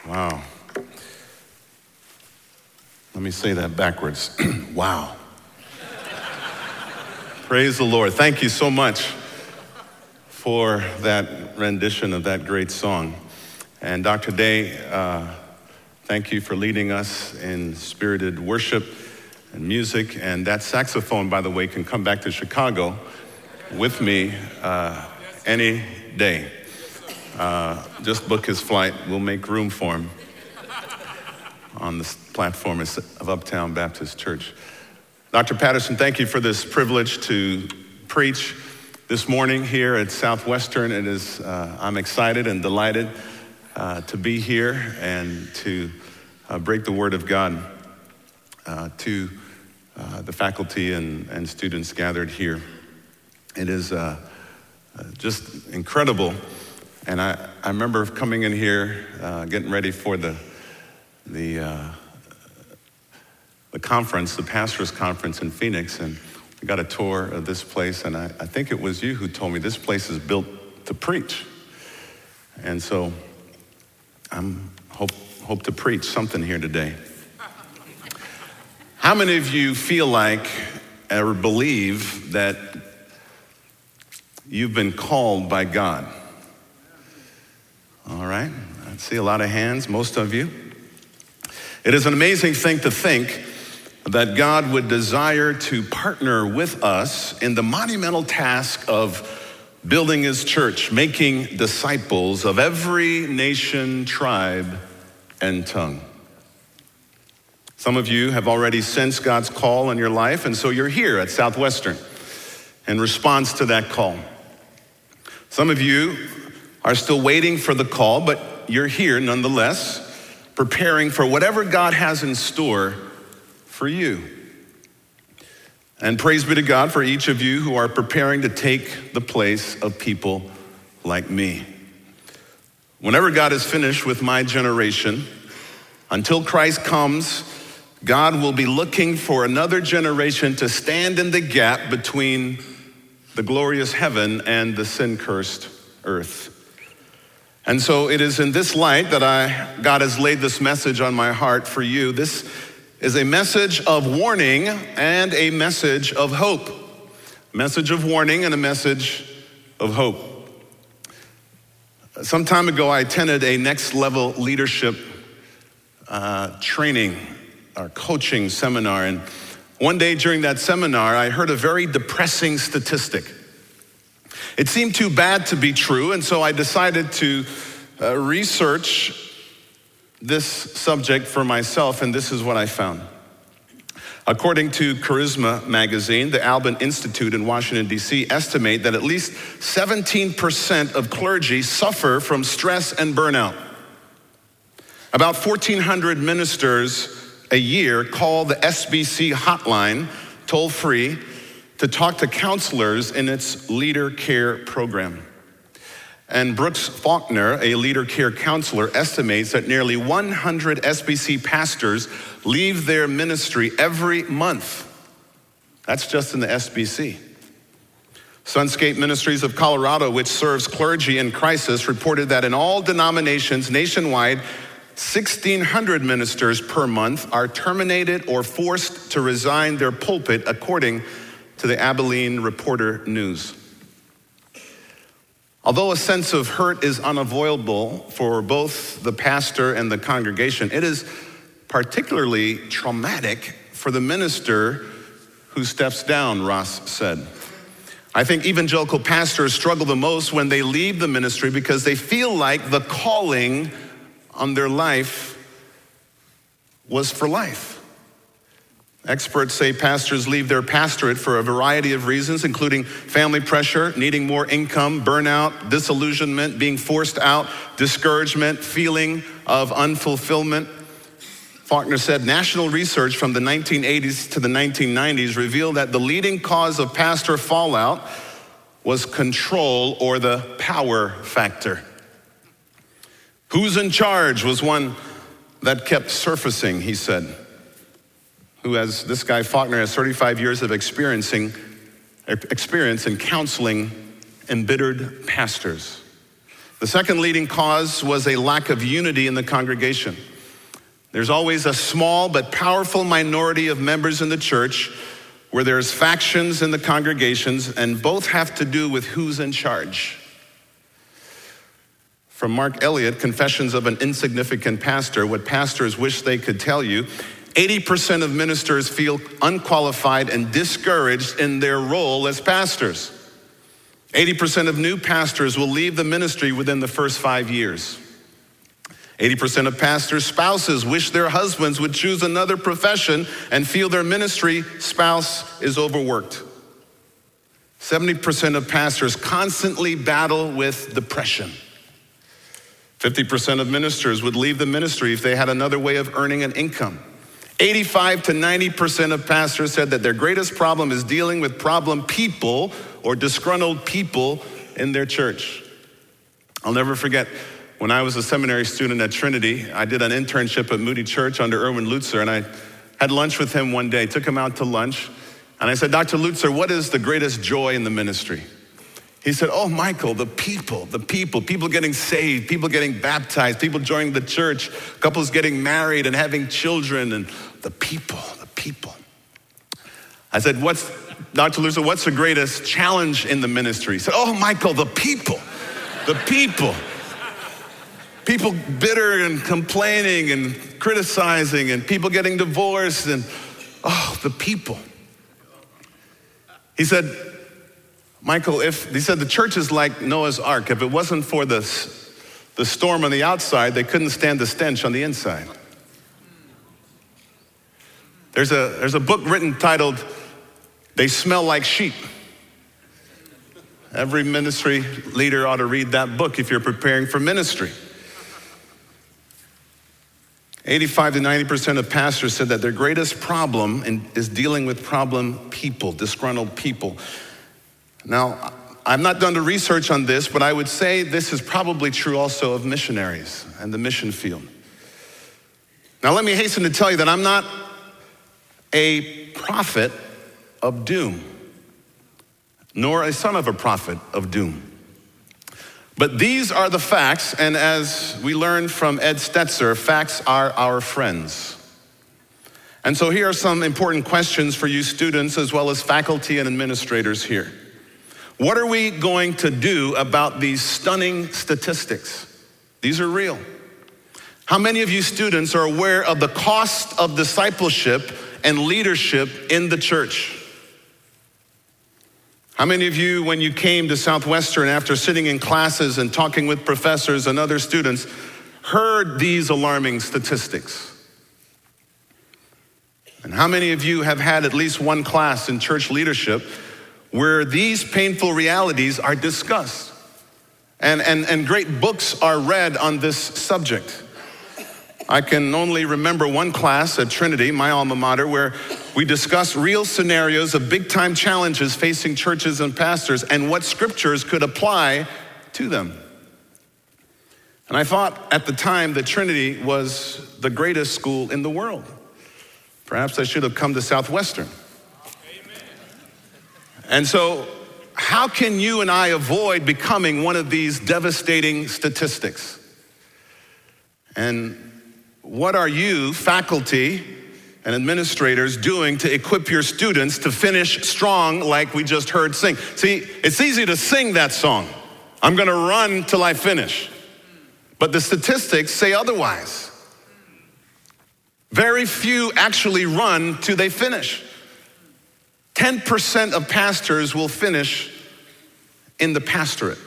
Wow. Let me say that backwards. Wow. Praise the Lord. Thank you so much for that rendition of that great song. And Dr. Day, thank you for leading us in spirited worship and music. And that saxophone, by the way, can come back to Chicago with me any day. Just book his flight. We'll make room for him on the platform of Uptown Baptist Church. Dr. Patterson, thank you for this privilege to preach this morning here at Southwestern. It is, I'm excited and delighted to be here and to break the word of God to the faculty and students gathered here. It is just incredible. And I remember coming in here, getting ready for the conference, the pastors' conference in Phoenix, and we got a tour of this place, and I think it was you who told me this place is built to preach. And so I'm hope to preach something here today. How many of you feel like or believe that you've been called by God? All right, I see a lot of hands, most of you. It is an amazing thing to think that God would desire to partner with us in the monumental task of building his church, making disciples of every nation, tribe, and tongue. Some of you have already sensed God's call on your life, and so you're here at Southwestern in response to that call. Some of you are still waiting for the call, but you're here nonetheless, preparing for whatever God has in store for you. And praise be to God for each of you who are preparing to take the place of people like me. Whenever God is finished with my generation, until Christ comes, God will be looking for another generation to stand in the gap between the glorious heaven and the sin-cursed earth. And so it is in this light that God has laid this message on my heart for you. This is a message of warning and a message of hope. A message of warning and a message of hope. Some time ago, I attended a next level leadership training or coaching seminar. And one day during that seminar, I heard a very depressing statistic. It seemed too bad to be true, and so I decided to research this subject for myself, and this is what I found. According to Charisma magazine, the Alban Institute in Washington, D.C. estimate that at least 17% of clergy suffer from stress and burnout. About 1,400 ministers a year call the SBC hotline, toll-free, to talk to counselors in its Leader Care program. And Brooks Faulkner, a Leader Care counselor, estimates that nearly 100 SBC pastors leave their ministry every month. That's just in the SBC. Sunscape Ministries of Colorado, which serves clergy in crisis, reported that in all denominations nationwide, 1,600 ministers per month are terminated or forced to resign their pulpit, according to the Abilene Reporter News. Although a sense of hurt is unavoidable for both the pastor and the congregation, it is particularly traumatic for the minister who steps down, Ross said. I think evangelical pastors struggle the most when they leave the ministry because they feel like the calling on their life was for life. Experts say pastors leave their pastorate for a variety of reasons, including family pressure, needing more income, burnout, disillusionment, being forced out, discouragement, feeling of unfulfillment. Faulkner said national research from the 1980s to the 1990s revealed that the leading cause of pastor fallout was control or the power factor. Who's in charge was one that kept surfacing, he said. This guy Faulkner has 35 years of experience in counseling embittered pastors. The second leading cause was a lack of unity in the congregation. There's always a small but powerful minority of members in the church where there's factions in the congregations, and both have to do with who's in charge. From Mark Elliott, Confessions of an Insignificant Pastor, what pastors wish they could tell you, 80% of ministers feel unqualified and discouraged in their role as pastors. 80% of new pastors will leave the ministry within the first 5 years. 80% of pastors' spouses wish their husbands would choose another profession and feel their ministry spouse is overworked. 70% of pastors constantly battle with depression. 50% of ministers would leave the ministry if they had another way of earning an income. 85 to 90% of pastors said that their greatest problem is dealing with problem people or disgruntled people in their church. I'll never forget when I was a seminary student at Trinity, I did an internship at Moody Church under Erwin Lutzer, and I had lunch with him one day, took him out to lunch, and I said, Dr. Lutzer, what is the greatest joy in the ministry? He said, oh, Michael, the people getting saved, people getting baptized, people joining the church, couples getting married and having children, and the people. I said, Dr. Lutzer, what's the greatest challenge in the ministry? He said, oh, Michael, the people. People bitter and complaining and criticizing and people getting divorced and, the people. He said, Michael, he said the church is like Noah's Ark. If it wasn't for the storm on the outside, they couldn't stand the stench on the inside. There's a book written titled, They Smell Like Sheep. Every ministry leader ought to read that book if you're preparing for ministry. 85 to 90% of pastors said that their greatest problem is dealing with problem people, disgruntled people. Now, I've not done the research on this, but I would say this is probably true also of missionaries and the mission field. Now, let me hasten to tell you that I'm not a prophet of doom, nor a son of a prophet of doom. But these are the facts, and as we learned from Ed Stetzer, facts are our friends. And so here are some important questions for you students as well as faculty and administrators here. What are we going to do about these stunning statistics? These are real. How many of you students are aware of the cost of discipleship and leadership in the church? How many of you, when you came to Southwestern after sitting in classes and talking with professors and other students, heard these alarming statistics? And how many of you have had at least one class in church leadership where these painful realities are discussed and great books are read on this subject? I can only remember one class at Trinity, my alma mater, where we discussed real scenarios of big-time challenges facing churches and pastors and what scriptures could apply to them. And I thought at the time that Trinity was the greatest school in the world. Perhaps I should have come to Southwestern. Amen. And so, how can you and I avoid becoming one of these devastating statistics? And what are you, faculty and administrators, doing to equip your students to finish strong like we just heard sing? See, it's easy to sing that song. I'm gonna run till I finish. But the statistics say otherwise. Very few actually run till they finish. 10% of pastors will finish in the pastorate.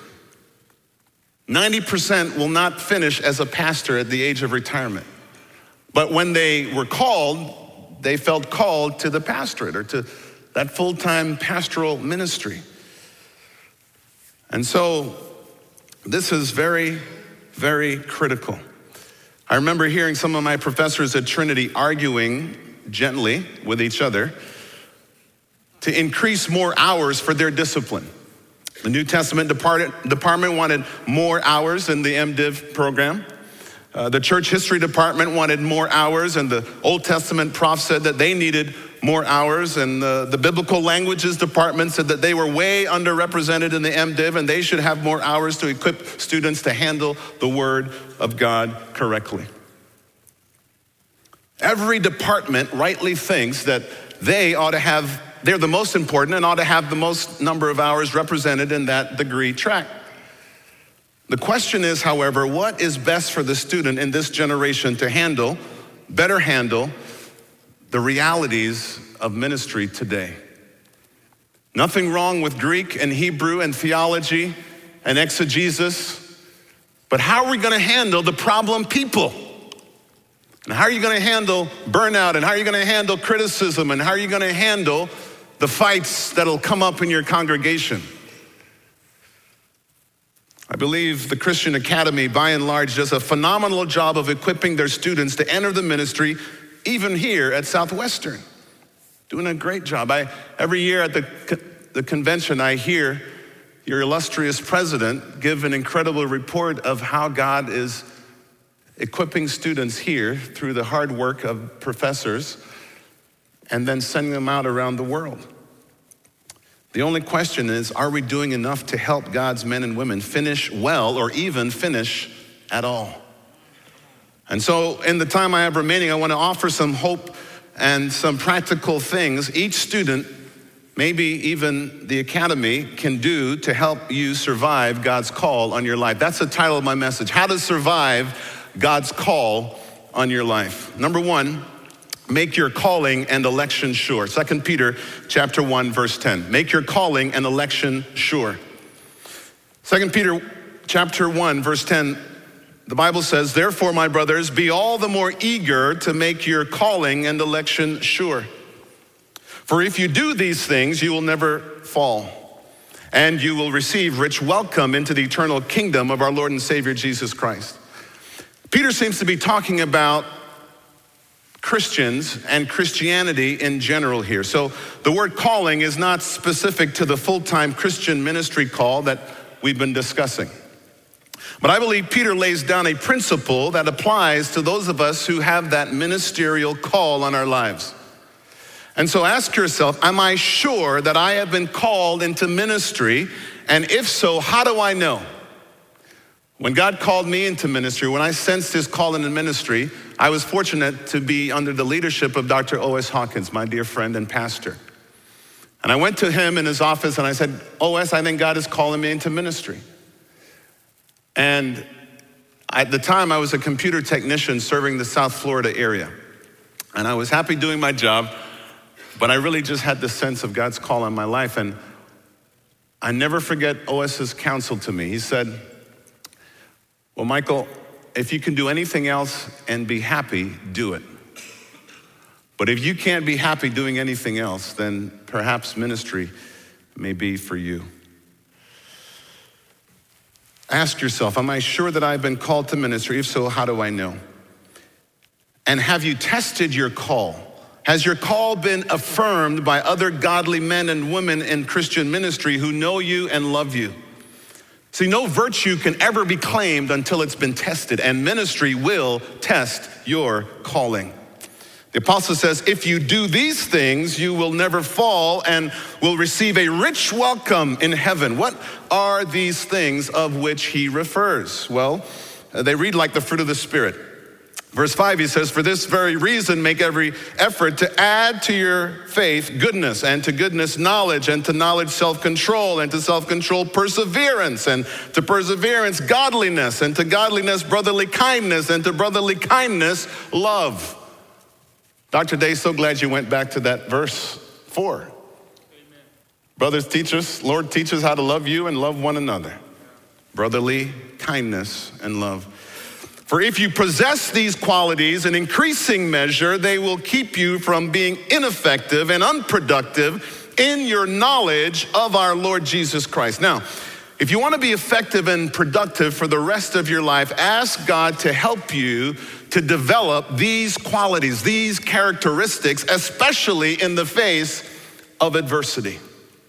90% will not finish as a pastor at the age of retirement. But when they were called, they felt called to the pastorate or to that full-time pastoral ministry. And so this is very, very critical. I remember hearing some of my professors at Trinity arguing gently with each other to increase more hours for their discipline. The New Testament department wanted more hours in the MDiv program. The church history department wanted more hours, and the Old Testament prof said that they needed more hours, and the biblical languages department said that they were way underrepresented in the MDiv, and they should have more hours to equip students to handle the Word of God correctly. Every department rightly thinks that they're the most important and ought to have the most number of hours represented in that degree track. The question is, however, what is best for the student in this generation to better handle the realities of ministry today? Nothing wrong with Greek and Hebrew and theology and exegesis, but how are we going to handle the problem people? And how are you going to handle burnout? And how are you going to handle criticism? And how are you going to handle the fights that'll come up in your congregation? I believe the Christian Academy, by and large, does a phenomenal job of equipping their students to enter the ministry, even here at Southwestern. Doing a great job. Every year at the convention, I hear your illustrious president give an incredible report of how God is equipping students here through the hard work of professors and then sending them out around the world. The only question is, are we doing enough to help God's men and women finish well or even finish at all? And so in the time I have remaining, I want to offer some hope and some practical things each student, maybe even the academy, can do to help you survive God's call on your life. That's the title of my message, How to Survive God's Call on Your Life. Number one, make your calling and election sure. 2 Peter chapter 1, verse 10. Make your calling and election sure. 2 Peter chapter 1, verse 10, the Bible says, therefore, my brothers, be all the more eager to make your calling and election sure. For if you do these things, you will never fall, and you will receive rich welcome into the eternal kingdom of our Lord and Savior, Jesus Christ. Peter seems to be talking about Christians and Christianity in general here. So the word calling is not specific to the full-time Christian ministry call that we've been discussing. But I believe Peter lays down a principle that applies to those of us who have that ministerial call on our lives. And so ask yourself, am I sure that I have been called into ministry? And if so, how do I know? When God called me into ministry, when I sensed his call into ministry, I was fortunate to be under the leadership of Dr. O.S. Hawkins, my dear friend and pastor. And I went to him in his office and I said, O.S., I think God is calling me into ministry. And at the time, I was a computer technician serving the South Florida area. And I was happy doing my job, but I really just had the sense of God's call on my life. And I never forget O.S.'s counsel to me. He said, well, Michael, if you can do anything else and be happy, do it. But if you can't be happy doing anything else, then perhaps ministry may be for you. Ask yourself, am I sure that I've been called to ministry? If so, how do I know? And have you tested your call? Has your call been affirmed by other godly men and women in Christian ministry who know you and love you? See, no virtue can ever be claimed until it's been tested, and ministry will test your calling. The apostle says, if you do these things, you will never fall and will receive a rich welcome in heaven. What are these things of which he refers? Well, they read like the fruit of the Spirit. Verse 5, he says, for this very reason, make every effort to add to your faith goodness, and to goodness knowledge, and to knowledge self-control, and to self-control perseverance, and to perseverance godliness, and to godliness brotherly kindness, and to brotherly kindness love. Dr. Day, so glad you went back to that verse 4. Amen. Brothers, teach us, Lord, teach us how to love you and love one another. Brotherly kindness and love. For if you possess these qualities in increasing measure, they will keep you from being ineffective and unproductive in your knowledge of our Lord Jesus Christ. Now, if you want to be effective and productive for the rest of your life, ask God to help you to develop these qualities, these characteristics, especially in the face of adversity.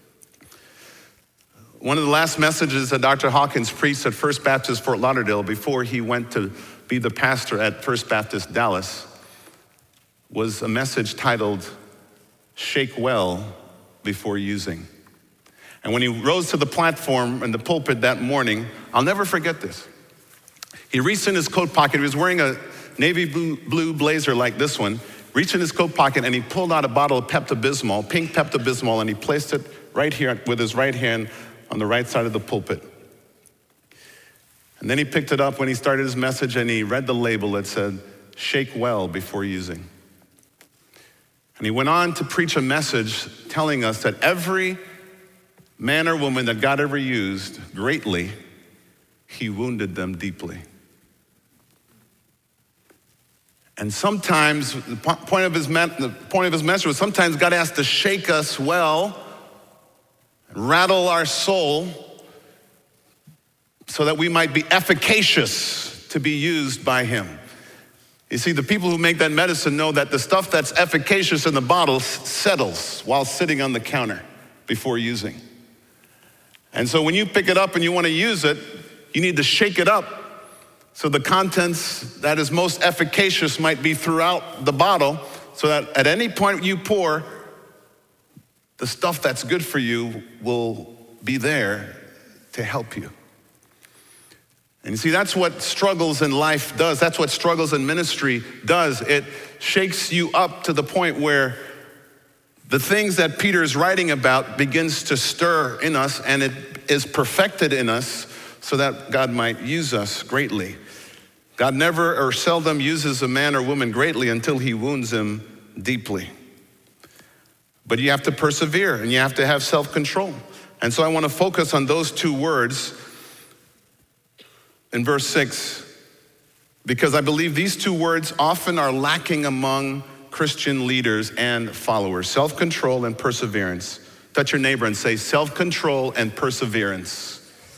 One of the last messages that Dr. Hawkins preached at First Baptist Fort Lauderdale before he went to be the pastor at First Baptist Dallas was a message titled, shake well before using. And when he rose to the platform and the pulpit that morning, I'll never forget this. He reached in his coat pocket. He was wearing a navy blue blazer like this one. Reached in his coat pocket and he pulled out a bottle of Pepto-Bismol, pink Pepto-Bismol, and he placed it right here with his right hand on the right side of the pulpit. And then he picked it up when he started his message and he read the label that said, "Shake well before using." And he went on to preach a message telling us that every man or woman that God ever used greatly, he wounded them deeply. And sometimes, the point of his message was sometimes God has to shake us well, rattle our soul, so that we might be efficacious to be used by him. You see, the people who make that medicine know that the stuff that's efficacious in the bottle settles while sitting on the counter before using. And so when you pick it up and you want to use it, you need to shake it up so the contents that is most efficacious might be throughout the bottle, so that at any point you pour, the stuff that's good for you will be there to help you. And you see, that's what struggles in life does. That's what struggles in ministry does. It shakes you up to the point where the things that Peter is writing about begins to stir in us, and it is perfected in us so that God might use us greatly. God never or seldom uses a man or woman greatly until he wounds him deeply. But you have to persevere and you have to have self-control. And so I want to focus on those two words in verse 6, because I believe these two words often are lacking among Christian leaders and followers: self-control and perseverance. Touch your neighbor and say, self-control and perseverance.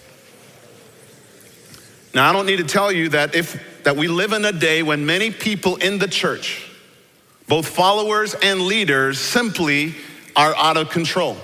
Now, I don't need to tell you that we live in a day when many people in the church, both followers and leaders, simply are out of control.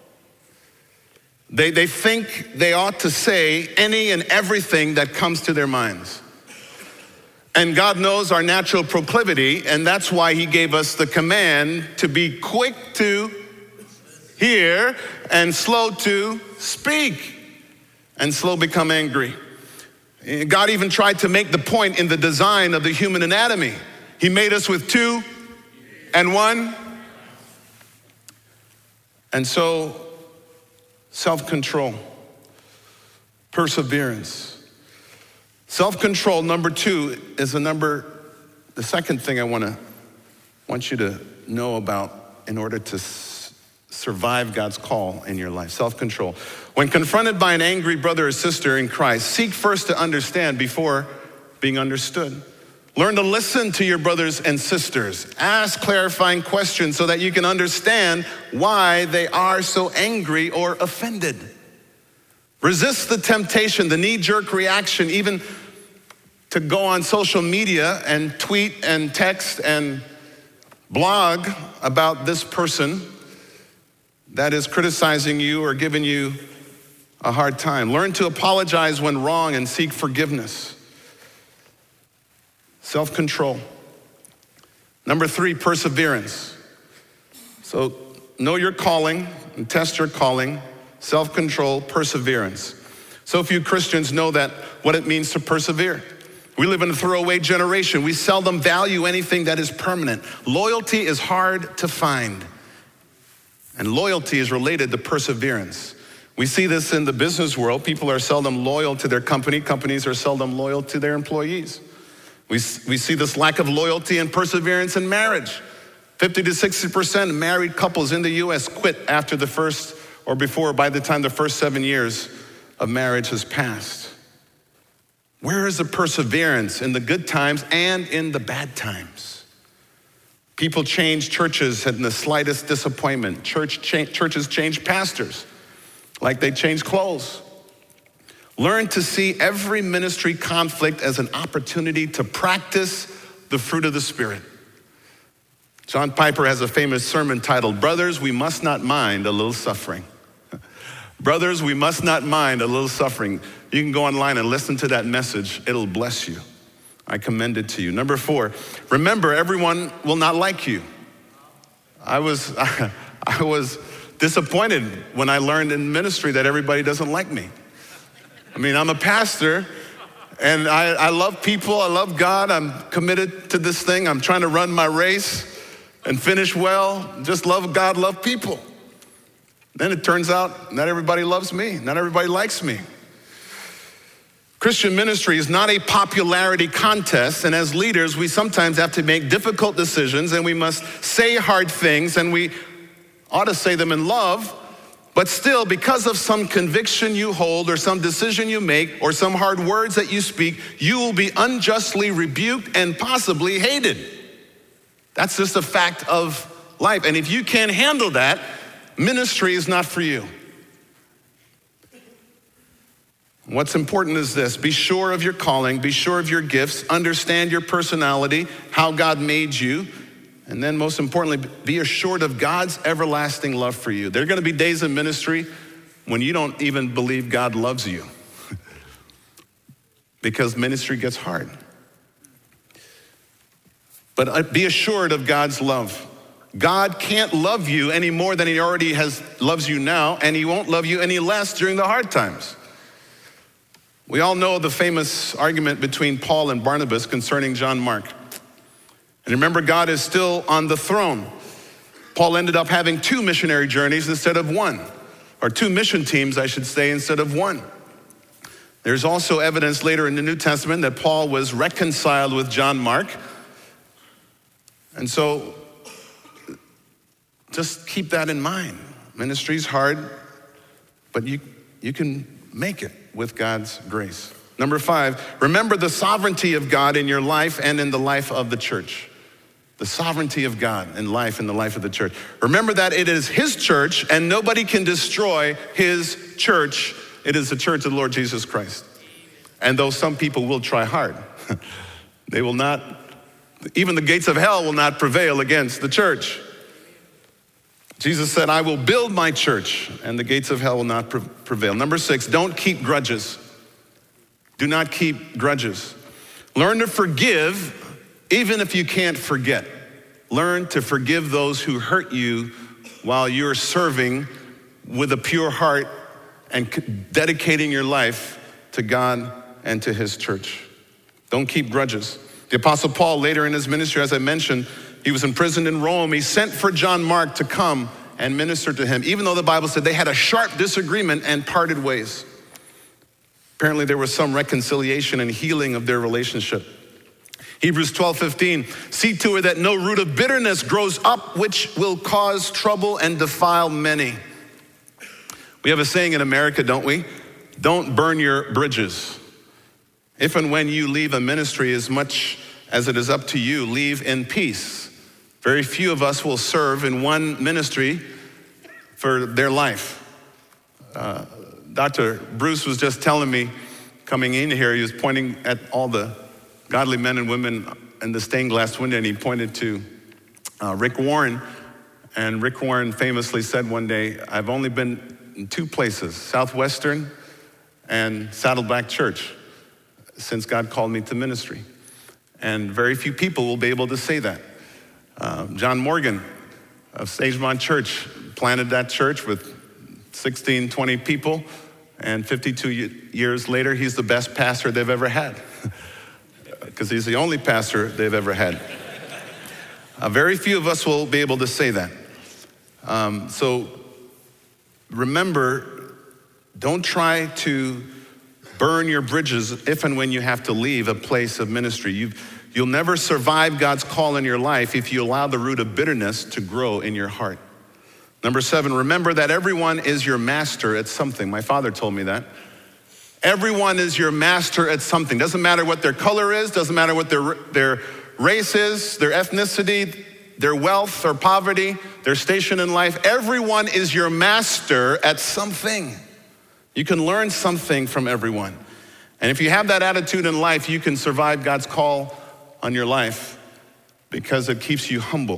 They think they ought to say any and everything that comes to their minds. And God knows our natural proclivity, and that's why he gave us the command to be quick to hear and slow to speak and slow become angry. God even tried to make the point in the design of the human anatomy. He made us with 2 and 1. And so, self-control, perseverance. Self-control, number 2, is the second thing I want you to know about in order to survive God's call in your life. Self-control. When confronted by an angry brother or sister in Christ, seek first to understand before being understood. Learn to listen to your brothers and sisters. Ask clarifying questions so that you can understand why they are so angry or offended. Resist the temptation, the knee-jerk reaction, even to go on social media and tweet and text and blog about this person that is criticizing you or giving you a hard time. Learn to apologize when wrong and seek forgiveness. Self-control. Number 3, perseverance. So know your calling and test your calling. Self-control, perseverance. So few Christians know that what it means to persevere. We live in a throwaway generation. We seldom value anything that is permanent. Loyalty is hard to find. And loyalty is related to perseverance. We see this in the business world. People are seldom loyal to their company. Companies are seldom loyal to their employees. We see this lack of loyalty and perseverance in marriage. 50 to 60% of married couples in the U.S. quit after the first, or before, by the time the first 7 years of marriage has passed. Where is the perseverance in the good times and in the bad times? People change churches in the slightest disappointment. Churches change pastors like they change clothes. Learn to see every ministry conflict as an opportunity to practice the fruit of the Spirit. John Piper has a famous sermon titled, "Brothers, we must not mind a little suffering." Brothers, we must not mind a little suffering. You can go online and listen to that message. It'll bless you. I commend it to you. Number 4, remember, everyone will not like you. I was disappointed when I learned in ministry that everybody doesn't like me. I mean, I'm a pastor, and I love people, I love God, I'm committed to this thing, I'm trying to run my race and finish well, just love God, love people. Then it turns out not everybody loves me, not everybody likes me. Christian ministry is not a popularity contest, and as leaders, we sometimes have to make difficult decisions, and we must say hard things, and we ought to say them in love, but still, because of some conviction you hold, or some decision you make, or some hard words that you speak, you will be unjustly rebuked and possibly hated. That's just a fact of life, and if you can't handle that, ministry is not for you. What's important is this: be sure of your calling, be sure of your gifts, understand your personality, how God made you, and then most importantly, be assured of God's everlasting love for you. There are going to be days in ministry when you don't even believe God loves you because ministry gets hard. But be assured of God's love. God can't love you any more than he already loves you now, and he won't love you any less during the hard times. We all know the famous argument between Paul and Barnabas concerning John Mark. And remember, God is still on the throne. Paul ended up having 2 missionary journeys instead of 1, or 2 mission teams, I should say, instead of 1. There's also evidence later in the New Testament that Paul was reconciled with John Mark. And so just keep that in mind. Ministry's hard, but you can make it with God's grace. Number 5, remember the sovereignty of God in your life and in the life of the church. The sovereignty of God in life and the life of the church. Remember that it is his church and nobody can destroy his church. It is the church of the Lord Jesus Christ. And though some people will try hard, they will not, even the gates of hell will not prevail against the church. Jesus said, I will build my church and the gates of hell will not prevail. Number 6, don't keep grudges. Do not keep grudges. Learn to forgive even if you can't forget. Learn to forgive those who hurt you while you're serving with a pure heart and dedicating your life to God and to his church. Don't keep grudges. The Apostle Paul, later in his ministry, as I mentioned, he was imprisoned in Rome. He sent for John Mark to come and minister to him, even though the Bible said they had a sharp disagreement and parted ways. Apparently there was some reconciliation and healing of their relationship. Hebrews 12:15, see to it that no root of bitterness grows up, which will cause trouble and defile many. We have a saying in America, don't we? Don't burn your bridges. If and when you leave a ministry, as much as it is up to you, leave in peace. Very few of us will serve in one ministry for their life. Dr. Bruce was just telling me, coming in here, he was pointing at all the godly men and women in the stained glass window, and he pointed to Rick Warren. And Rick Warren famously said one day, I've only been in 2 places, Southwestern and Saddleback Church, since God called me to ministry. And very few people will be able to say that. John Morgan of Sagemont Church planted that church with 16, 20 people, and 52 years later, he's the best pastor they've ever had, because he's the only pastor they've ever had. Very few of us will be able to say that. So remember, don't try to burn your bridges if and when you have to leave a place of ministry. You'll never survive God's call in your life if you allow the root of bitterness to grow in your heart. Number 7, remember that everyone is your master at something. My father told me that. Everyone is your master at something. Doesn't matter what their color is, doesn't matter what their race is, their ethnicity, their wealth or poverty, their station in life. Everyone is your master at something. You can learn something from everyone. And if you have that attitude in life, you can survive God's call on your life because it keeps you humble.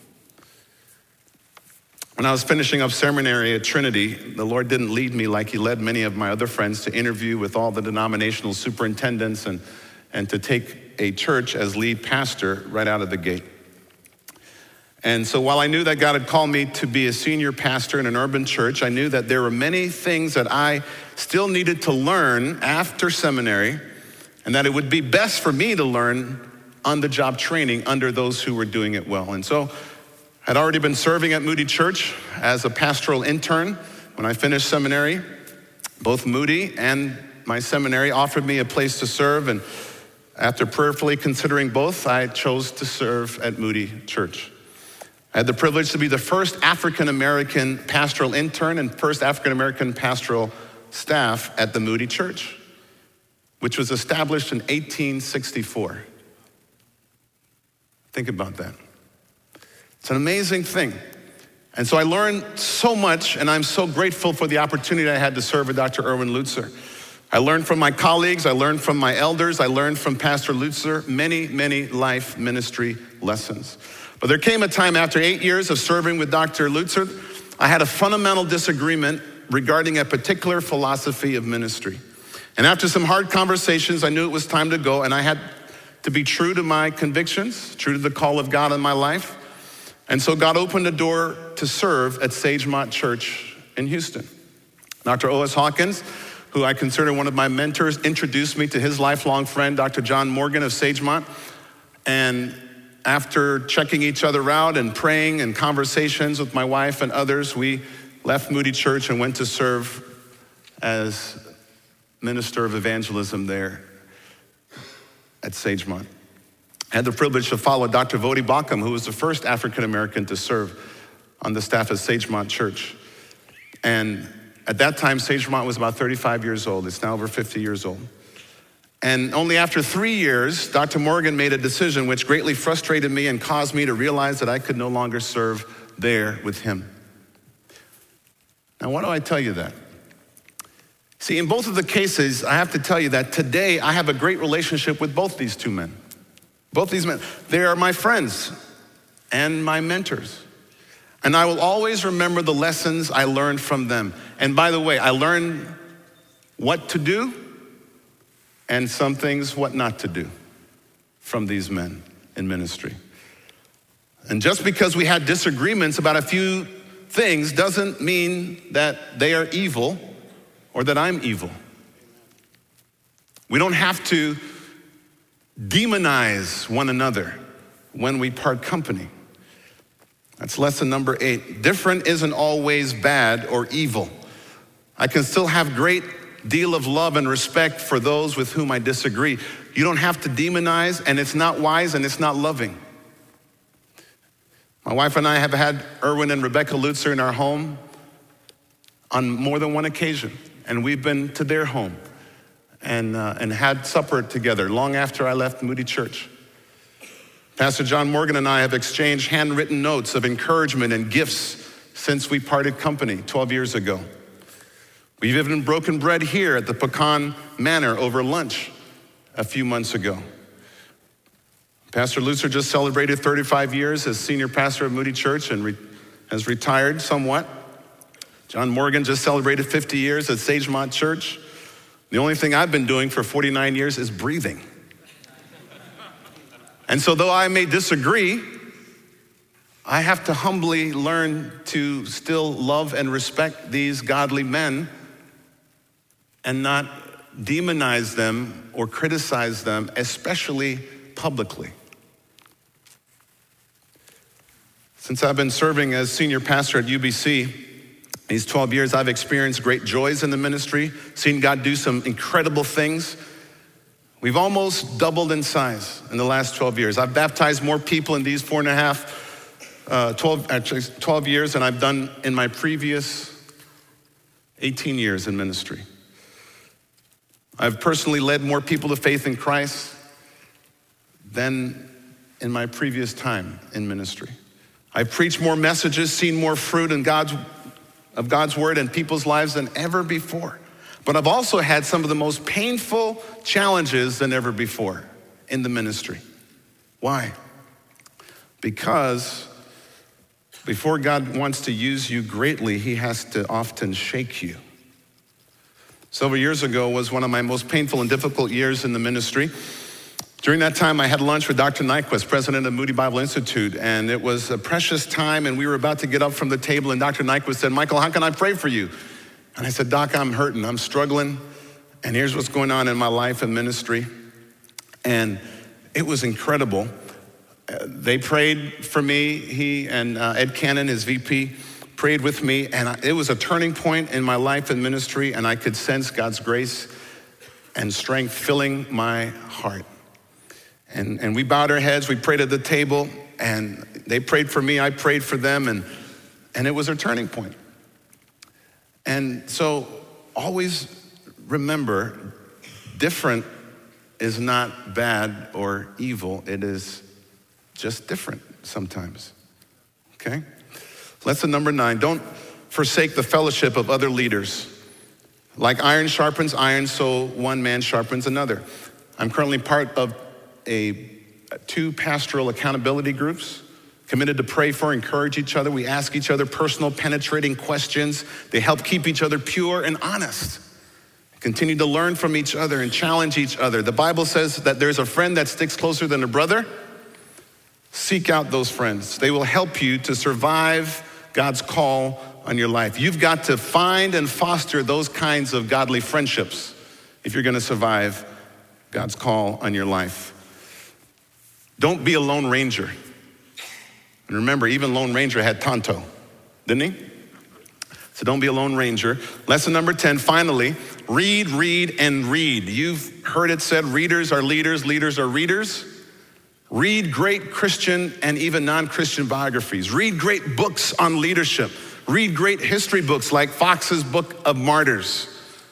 When I was finishing up seminary at Trinity, the Lord didn't lead me like he led many of my other friends to interview with all the denominational superintendents and to take a church as lead pastor right out of the gate. And so while I knew that God had called me to be a senior pastor in an urban church, I knew that there were many things that I still needed to learn after seminary, and that it would be best for me to learn on-the-job training under those who were doing it well. And so I'd already been serving at Moody Church as a pastoral intern when I finished seminary. Both Moody and my seminary offered me a place to serve, and after prayerfully considering both, I chose to serve at Moody Church. I had the privilege to be the first African-American pastoral intern and first African-American pastoral staff at the Moody Church, which was established in 1864. Think about that. It's an amazing thing. And so I learned so much, and I'm so grateful for the opportunity I had to serve with Dr. Erwin Lutzer. I learned from my colleagues, I learned from my elders, I learned from Pastor Lutzer many, many life ministry lessons. But there came a time after 8 years of serving with Dr. Lutzer, I had a fundamental disagreement regarding a particular philosophy of ministry. And after some hard conversations, I knew it was time to go, and I had to be true to my convictions, true to the call of God in my life. And so God opened a door to serve at Sagemont Church in Houston. Dr. O.S. Hawkins, who I consider one of my mentors, introduced me to his lifelong friend, Dr. John Morgan of Sagemont. And after checking each other out and praying and conversations with my wife and others, we left Moody Church and went to serve as minister of evangelism there at Sagemont. I had the privilege to follow Dr. Vodi Bakum, who was the first African-American to serve on the staff at Sagemont Church. And at that time, Sagemont was about 35 years old. It's now over 50 years old. And only after 3 years, Dr. Morgan made a decision which greatly frustrated me and caused me to realize that I could no longer serve there with him. Now, why do I tell you that? See, in both of the cases, I have to tell you that today I have a great relationship with both these two men. Both these men, they are my friends and my mentors. And I will always remember the lessons I learned from them. And by the way, I learned what to do and some things what not to do from these men in ministry. And just because we had disagreements about a few things doesn't mean that they are evil or that I'm evil. We don't have to demonize one another when we part company. That's lesson number 8. Different isn't always bad or evil. I can still have great deal of love and respect for those with whom I disagree. You don't have to demonize, and it's not wise and it's not loving. My wife and I have had Erwin and Rebecca Lutzer in our home on more than one occasion, and we've been to their home and had supper together long after I left Moody Church. Pastor John Morgan and I have exchanged handwritten notes of encouragement and gifts since we parted company 12 years ago. We've even broken bread here at the Pecan Manor over lunch a few months ago. Pastor Lutzer just celebrated 35 years as senior pastor of Moody Church and has retired somewhat. John Morgan just celebrated 50 years at Sagemont Church. The only thing I've been doing for 49 years is breathing. And so though I may disagree, I have to humbly learn to still love and respect these godly men and not demonize them or criticize them, especially publicly. Since I've been serving as senior pastor at UBC, these 12 years, I've experienced great joys in the ministry, seen God do some incredible things. We've almost doubled in size in the last 12 years. I've baptized more people in these 12 years than I've done in my previous 18 years in ministry. I've personally led more people to faith in Christ than in my previous time in ministry. I've preached more messages, seen more fruit of God's word in people's lives than ever before. But I've also had some of the most painful challenges than ever before in the ministry. Why? Because before God wants to use you greatly, he has to often shake you. Several years ago was one of my most painful and difficult years in the ministry. During that time, I had lunch with Dr. Nyquist, president of Moody Bible Institute, and it was a precious time, and we were about to get up from the table, and Dr. Nyquist said, "Michael, how can I pray for you?" And I said, "Doc, I'm hurting, I'm struggling, and here's what's going on in my life and ministry." And it was incredible. They prayed for me. He and Ed Cannon, his VP, prayed with me, and it was a turning point in my life and ministry, and I could sense God's grace and strength filling my heart. And we bowed our heads, we prayed at the table, and they prayed for me, I prayed for them, and it was a turning point. And so always remember, different is not bad or evil, it is just different sometimes, okay? Lesson number 9, don't forsake the fellowship of other leaders. Like iron sharpens iron, so one man sharpens another. I'm currently part of two pastoral accountability groups, committed to pray for, encourage each other. We ask each other personal, penetrating questions. They help keep each other pure and honest. Continue to learn from each other and challenge each other. The Bible says that there's a friend that sticks closer than a brother. Seek out those friends. They will help you to survive God's call on your life. You've got to find and foster those kinds of godly friendships if you're going to survive God's call on your life. Don't be a Lone Ranger. And remember, even Lone Ranger had Tonto, didn't he? So don't be a Lone Ranger. Lesson number 10, finally, read, and read. You've heard it said, readers are leaders, leaders are readers. Read great Christian and even non-Christian biographies. Read great books on leadership. Read great history books like Fox's Book of Martyrs.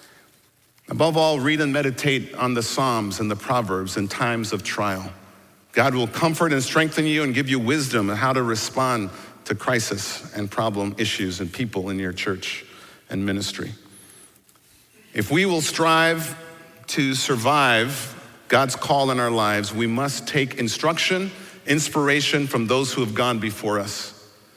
Above all, read and meditate on the Psalms and the Proverbs in times of trial. God will comfort and strengthen you and give you wisdom on how to respond to crisis and problem issues and people in your church and ministry. If we will strive to survive God's call in our lives, we must take instruction, inspiration from those who have gone before us.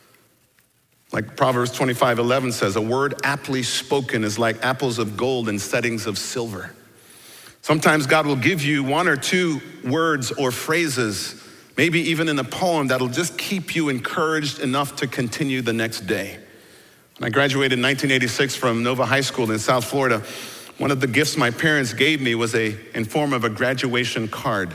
Like Proverbs 25:11 says, a word aptly spoken is like apples of gold in settings of silver. Sometimes God will give you one or two words or phrases, maybe even in a poem, that'll just keep you encouraged enough to continue the next day. When I graduated in 1986 from Nova High School in South Florida, one of the gifts my parents gave me was in form of a graduation card.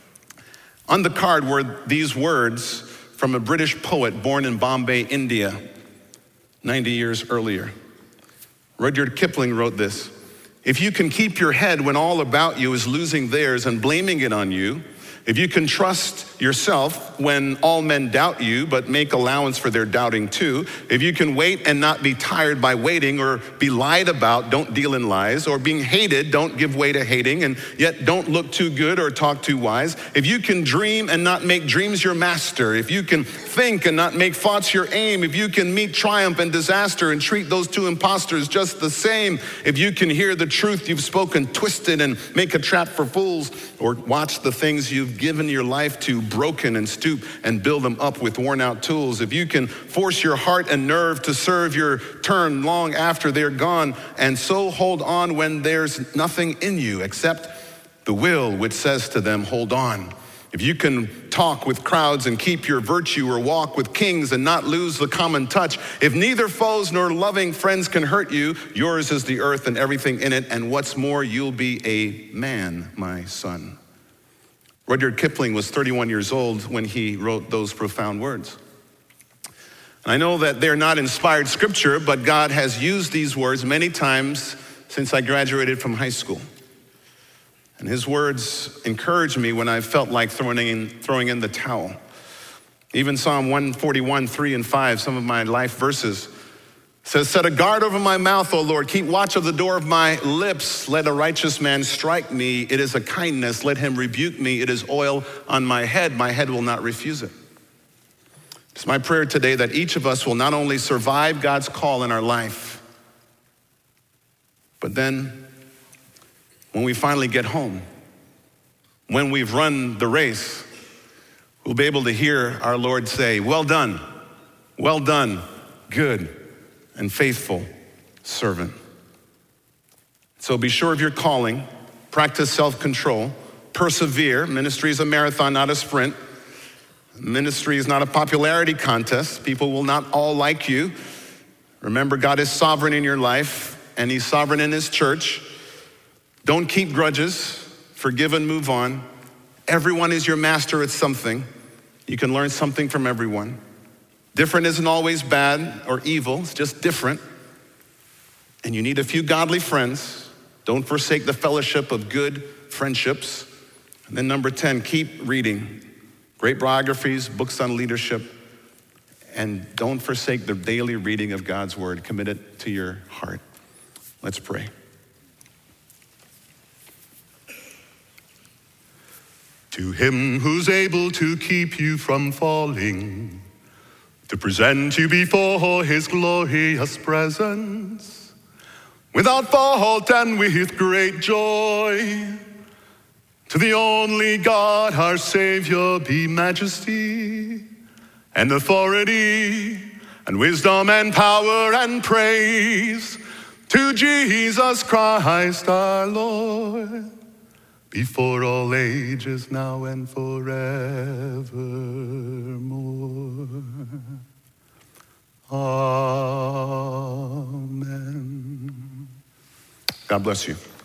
On the card were these words from a British poet born in Bombay, India, 90 years earlier. Rudyard Kipling wrote this: "If you can keep your head when all about you is losing theirs and blaming it on you, if you can trust yourself when all men doubt you, but make allowance for their doubting too, if you can wait and not be tired by waiting, or be lied about, don't deal in lies, or being hated, don't give way to hating, and yet don't look too good or talk too wise, if you can dream and not make dreams your master, if you can think and not make thoughts your aim, if you can meet triumph and disaster and treat those two impostors just the same, if you can hear the truth you've spoken twisted and make a trap for fools, or watch the things you've given your life to broken and stoop and build them up with worn out tools, if you can force your heart and nerve to serve your turn long after they're gone, and so hold on when there's nothing in you except the will which says to them, hold on. If you can talk with crowds and keep your virtue, or walk with kings and not lose the common touch, if neither foes nor loving friends can hurt you, yours is the earth and everything in it, and what's more, you'll be a man, my son." Rudyard Kipling was 31 years old when he wrote those profound words. And I know that they're not inspired scripture, but God has used these words many times since I graduated from high school. And his words encouraged me when I felt like throwing in the towel. Even Psalm 141, 3 and 5, some of my life verses, says, "Set a guard over my mouth, O Lord. Keep watch of the door of my lips. Let a righteous man strike me. It is a kindness. Let him rebuke me. It is oil on my head. My head will not refuse it." It's my prayer today that each of us will not only survive God's call in our life, but then when we finally get home, when we've run the race, we'll be able to hear our Lord say, well done, good and faithful servant. So be sure of your calling, practice self-control, persevere. Ministry is a marathon, not a sprint. Ministry is not a popularity contest. People will not all like you. Remember, God is sovereign in your life, and he's sovereign in his church. Don't keep grudges. Forgive and move on. Everyone is your master at something. You can learn something from everyone. Different isn't always bad or evil. It's just different. And you need a few godly friends. Don't forsake the fellowship of good friendships. And then number 10, keep reading. Great biographies, books on leadership. And don't forsake the daily reading of God's word. Commit it to your heart. Let's pray. To him who's able to keep you from falling, to present you before his glorious presence, without fault and with great joy, to the only God, our Savior, be majesty and authority and wisdom and power and praise, to Jesus Christ our Lord, before all ages, now and forevermore. Amen. God bless you.